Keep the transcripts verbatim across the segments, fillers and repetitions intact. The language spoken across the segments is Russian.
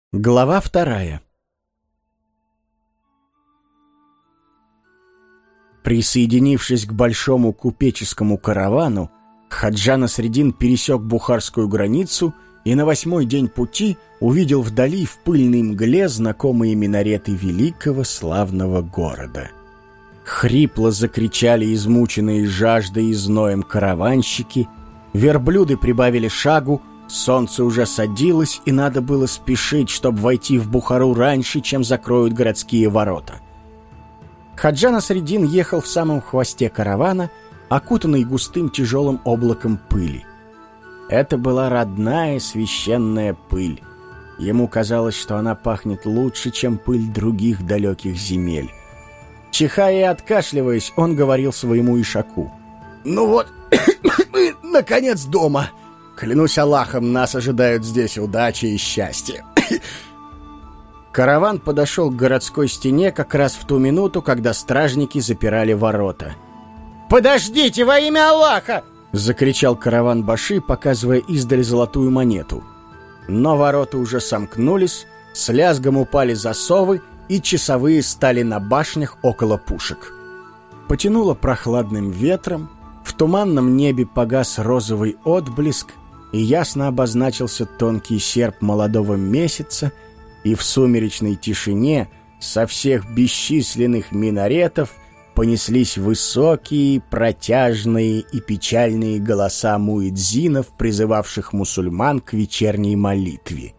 Глава вторая. Присоединившись к большому купеческому каравану, Хаджа Насреддин пересек бухарскую границу и на восьмой день пути увидел вдали в пыльной мгле знакомые минареты великого славного города. Хрипло закричали измученные жаждой и зноем караванщики, верблюды прибавили шагу, солнце уже садилось, и надо было спешить, чтобы войти в Бухару раньше, чем закроют городские ворота. Хаджа Насреддин ехал в самом хвосте каравана, окутанный густым тяжелым облаком пыли. Это была родная священная пыль. Ему казалось, что она пахнет лучше, чем пыль других далеких земель. Чихая и откашливаясь, он говорил своему ишаку: «Ну вот, мы, наконец, дома. Клянусь Аллахом, нас ожидают здесь удачи и счастье». Караван подошел к городской стене как раз в ту минуту, когда стражники запирали ворота. «Подождите, во имя Аллаха!» — закричал караван-баши, показывая издали золотую монету. Но ворота уже сомкнулись, с лязгом упали засовы, и часовые стали на башнях около пушек. Потянуло прохладным ветром, в туманном небе погас розовый отблеск, и ясно обозначился тонкий серп молодого месяца, и в сумеречной тишине со всех бесчисленных минаретов понеслись высокие, протяжные и печальные голоса муэдзинов, призывавших мусульман к вечерней молитве.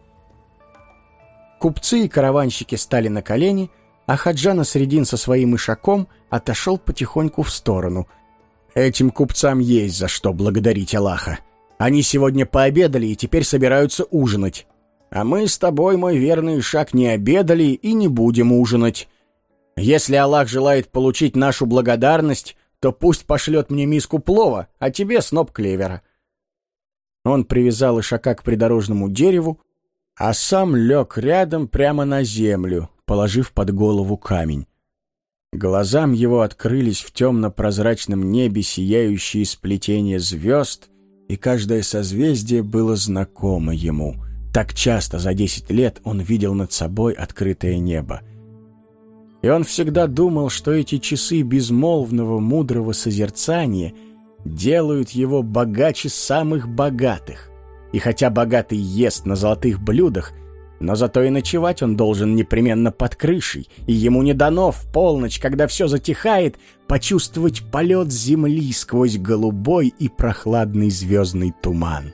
Купцы и караванщики стали на колени, а Хаджа Насреддин со своим ишаком отошел потихоньку в сторону. Этим купцам есть за что благодарить Аллаха. Они сегодня пообедали и теперь собираются ужинать. А мы с тобой, мой верный ишак, не обедали и не будем ужинать. Если Аллах желает получить нашу благодарность, то пусть пошлет мне миску плова, а тебе сноп клевера». Он привязал ишака к придорожному дереву, а сам лег рядом прямо на землю, положив под голову камень. Глазам его открылись в темно-прозрачном небе сияющие сплетения звезд, и каждое созвездие было знакомо ему. Так часто за десять лет он видел над собой открытое небо. И он всегда думал, что эти часы безмолвного мудрого созерцания делают его богаче самых богатых. И хотя богатый ест на золотых блюдах, но зато и ночевать он должен непременно под крышей, и ему не дано в полночь, когда все затихает, почувствовать полет земли сквозь голубой и прохладный звездный туман.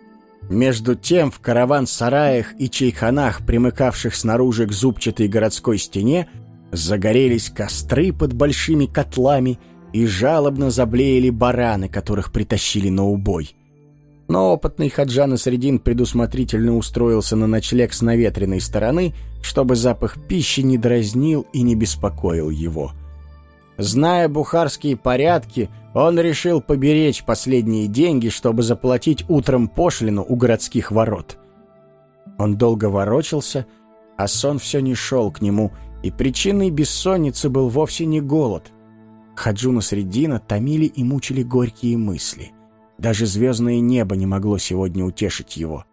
Между тем в караван-сараях и чайханах, примыкавших снаружи к зубчатой городской стене, загорелись костры под большими котлами, и жалобно заблеяли бараны, которых притащили на убой. Но опытный Хаджа Насреддин предусмотрительно устроился на ночлег с наветренной стороны, чтобы запах пищи не дразнил и не беспокоил его. Зная бухарские порядки, он решил поберечь последние деньги, чтобы заплатить утром пошлину у городских ворот. Он долго ворочался, а сон все не шел к нему, и причиной бессонницы был вовсе не голод. Хаджу Насреддина томили и мучили горькие мысли. Даже звездное небо не могло сегодня утешить его.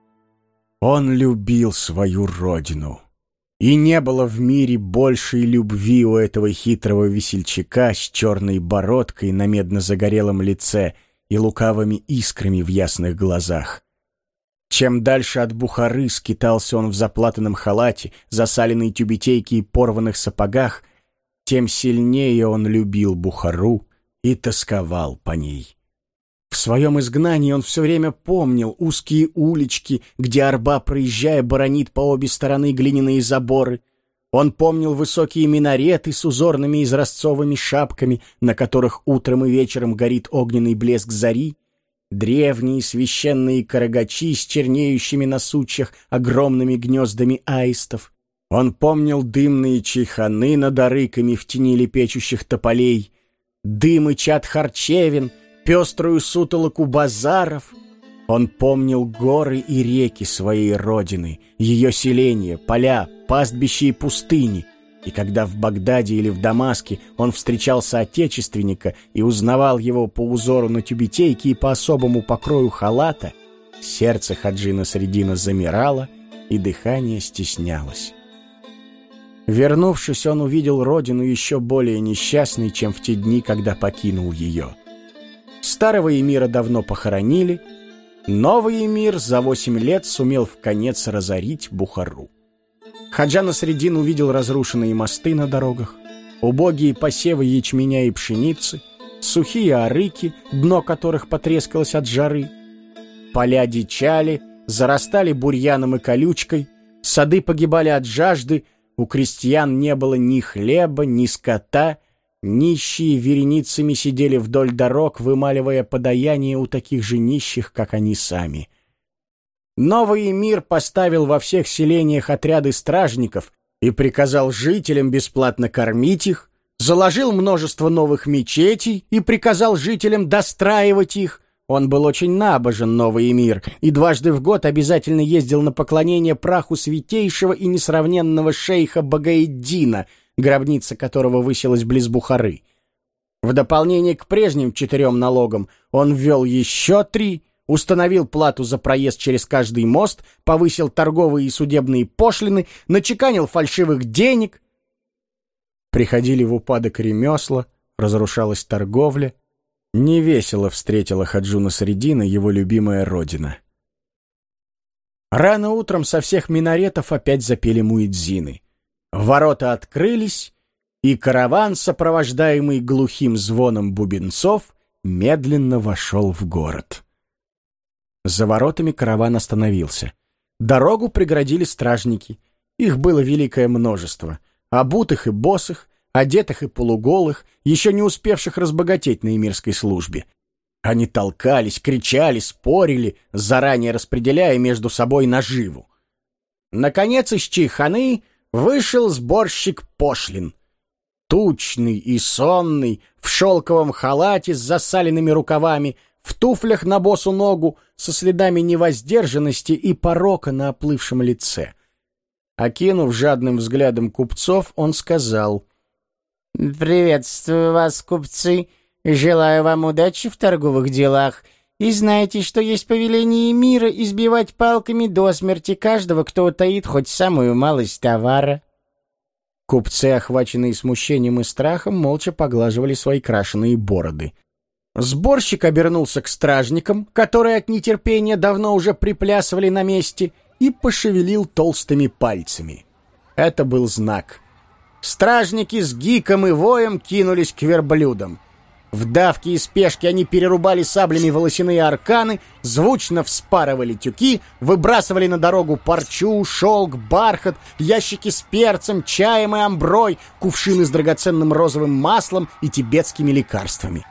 Он любил свою родину. И не было в мире большей любви у этого хитрого весельчака с черной бородкой на медно-загорелом лице и лукавыми искрами в ясных глазах. Чем дальше от Бухары скитался он в заплатанном халате, засаленной тюбетейке и порванных сапогах, тем сильнее он любил Бухару и тосковал по ней. В своем изгнании он все время помнил узкие улички, где арба, проезжая, баронит по обе стороны глиняные заборы. Он помнил высокие минареты с узорными изразцовыми шапками, на которых утром и вечером горит огненный блеск зари, древние священные карагачи с чернеющими на сучьях огромными гнездами аистов. Он помнил дымные чайханы над арыками в тени лепечущих тополей, дым и чад харчевин, пеструю сутолоку базаров. Он помнил горы и реки своей родины, ее селения, поля, пастбища и пустыни. И когда в Багдаде или в Дамаске он встречал соотечественника и узнавал его по узору на тюбетейке и по особому покрою халата, сердце Хаджи Насреддина замирало, и дыхание стеснялось. Вернувшись, он увидел родину еще более несчастной, чем в те дни, когда покинул ее. Старого эмира давно похоронили, новый эмир за восемь лет сумел вконец разорить Бухару. Хаджа Насреддин увидел разрушенные мосты на дорогах, убогие посевы ячменя и пшеницы, сухие арыки, дно которых потрескалось от жары. Поля дичали, зарастали бурьяном и колючкой, сады погибали от жажды, у крестьян не было ни хлеба, ни скота, нищие вереницами сидели вдоль дорог, вымаливая подаяние у таких же нищих, как они сами. Новый эмир поставил во всех селениях отряды стражников и приказал жителям бесплатно кормить их, заложил множество новых мечетей и приказал жителям достраивать их. Он был очень набожен, новый эмир, и дважды в год обязательно ездил на поклонение праху святейшего и несравненного шейха Багаэддина, гробница которого высилась близ Бухары. В дополнение к прежним четырем налогам он ввел еще три, установил плату за проезд через каждый мост, повысил торговые и судебные пошлины, начеканил фальшивых денег. Приходили в упадок ремесла, разрушалась торговля. Невесело встретила Хаджу Насреддина его любимая родина. Рано утром со всех минаретов опять запели муэдзины. Ворота открылись, и караван, сопровождаемый глухим звоном бубенцов, медленно вошел в город. За воротами караван остановился. Дорогу преградили стражники. Их было великое множество. Обутых и босых, одетых и полуголых, еще не успевших разбогатеть на эмирской службе. Они толкались, кричали, спорили, заранее распределяя между собой наживу. Наконец из чайханы вышел сборщик пошлин. Тучный и сонный, в шелковом халате с засаленными рукавами, в туфлях на босу ногу, со следами невоздержанности и порока на оплывшем лице. Окинув жадным взглядом купцов, он сказал: «Приветствую вас, купцы, желаю вам удачи в торговых делах, и знайте, что есть повеление эмира избивать палками до смерти каждого, кто утаит хоть самую малость товара». Купцы, охваченные смущением и страхом, молча поглаживали свои крашеные бороды. Сборщик обернулся к стражникам, которые от нетерпения давно уже приплясывали на месте, и пошевелил толстыми пальцами. Это был знак. Стражники с гиком и воем кинулись к верблюдам. В давке и спешке они перерубали саблями волосяные арканы, звучно вспарывали тюки, выбрасывали на дорогу парчу, шелк, бархат, ящики с перцем, чаем и амброй, кувшины с драгоценным розовым маслом и тибетскими лекарствами.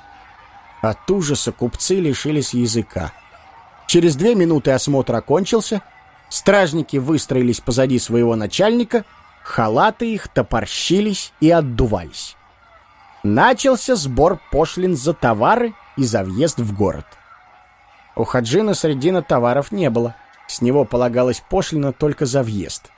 От ужаса купцы лишились языка. Через две минуты осмотр окончился, стражники выстроились позади своего начальника, халаты их топорщились и отдувались. Начался сбор пошлин за товары и за въезд в город. У Хаджи Насреддина товаров не было, с него полагалась пошлина только за въезд.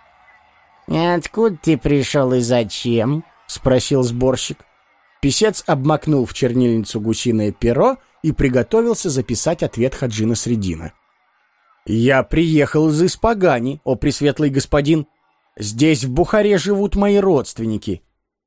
«Откуда ты пришел и зачем?» — спросил сборщик. Писец обмакнул в чернильницу гусиное перо и приготовился записать ответ Хаджи Насреддина. «Я приехал из Испагани, о пресветлый господин. Здесь, в Бухаре, живут мои родственники».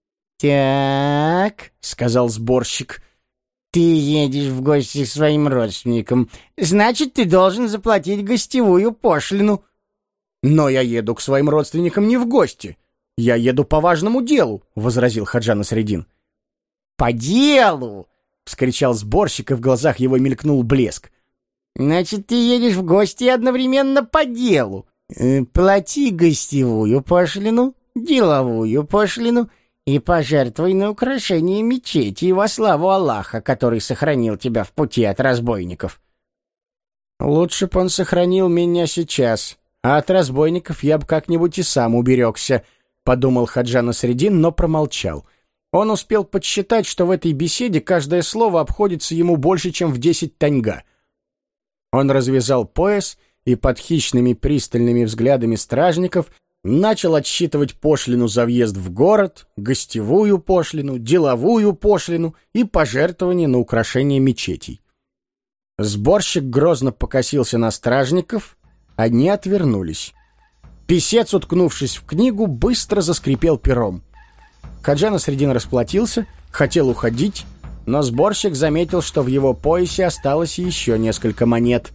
«Так», — сказал сборщик, — «ты едешь в гости к своим родственникам. Значит, ты должен заплатить гостевую пошлину». «Но я еду к своим родственникам не в гости. Я еду по важному делу», — возразил Хаджа Насреддин. «По делу!» — вскричал сборщик, и в глазах его мелькнул блеск. «Значит, ты едешь в гости одновременно по делу. Э, плати гостевую пошлину, деловую пошлину и пожертвуй на украшение мечети во славу Аллаха, который сохранил тебя в пути от разбойников». «Лучше б он сохранил меня сейчас, а от разбойников я бы как-нибудь и сам уберегся», — подумал Хаджа Насреддин, но промолчал. Он успел подсчитать, что в этой беседе каждое слово обходится ему больше, чем в десять таньга. Он развязал пояс и под хищными пристальными взглядами стражников начал отсчитывать пошлину за въезд в город, гостевую пошлину, деловую пошлину и пожертвования на украшение мечетей. Сборщик грозно покосился на стражников, они отвернулись. Писец, уткнувшись в книгу, быстро заскрипел пером. Хаджа Насреддин расплатился, хотел уходить, но сборщик заметил, что в его поясе осталось еще несколько монет.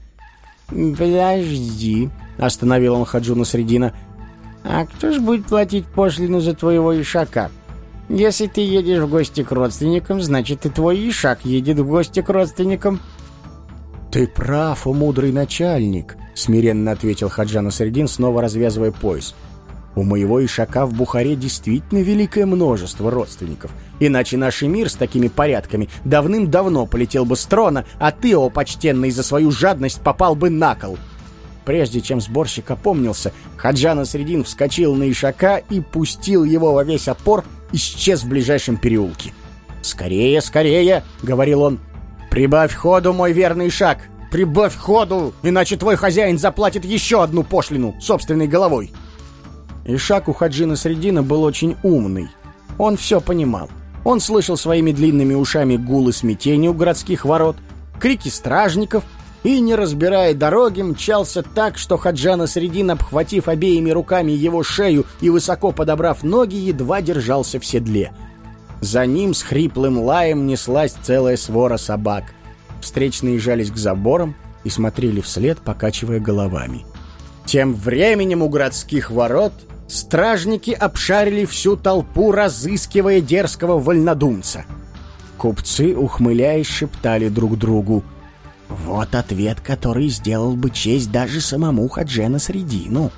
«Подожди», — остановил он Хаджу Насреддина. «А кто ж будет платить пошлину за твоего ишака? Если ты едешь в гости к родственникам, значит, и твой ишак едет в гости к родственникам». «Ты прав, о мудрый начальник», — смиренно ответил Хаджа Насреддин, снова развязывая пояс. «У моего ишака в Бухаре действительно великое множество родственников. Иначе наш эмир с такими порядками давным-давно полетел бы с трона, а ты, о почтенный, за свою жадность попал бы на кол». Прежде чем сборщик опомнился, Хаджа Насреддин вскочил на ишака и пустил его во весь опор, исчез в ближайшем переулке. «Скорее, скорее!» — говорил он. «Прибавь ходу, мой верный ишак! Прибавь ходу, иначе твой хозяин заплатит еще одну пошлину собственной головой!» Ишак у Хаджи Насреддина был очень умный. Он все понимал. Он слышал своими длинными ушами гул и смятение у городских ворот, крики стражников и, не разбирая дороги, мчался так, что Хаджа Насреддин, обхватив обеими руками его шею и высоко подобрав ноги, едва держался в седле. За ним с хриплым лаем неслась целая свора собак. Встречные жались к заборам и смотрели вслед, покачивая головами. Тем временем у городских ворот стражники обшарили всю толпу, разыскивая дерзкого вольнодумца. Купцы, ухмыляясь, шептали друг другу: «Вот ответ, который сделал бы честь даже самому Хадже Насреддину».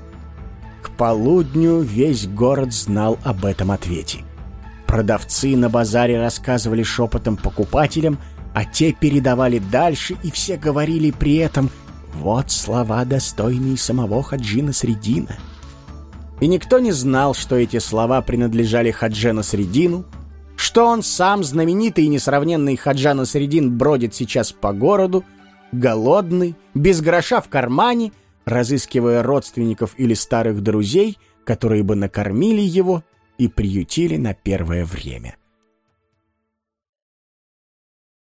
К полудню весь город знал об этом ответе. Продавцы на базаре рассказывали шепотом покупателям, а те передавали дальше, и все говорили при этом: «Вот слова, достойные самого Хаджи Насреддина». И никто не знал, что эти слова принадлежали Хадже Насреддину, что он сам, знаменитый и несравненный Хаджа Насреддин, бродит сейчас по городу, голодный, без гроша в кармане, разыскивая родственников или старых друзей, которые бы накормили его и приютили на первое время.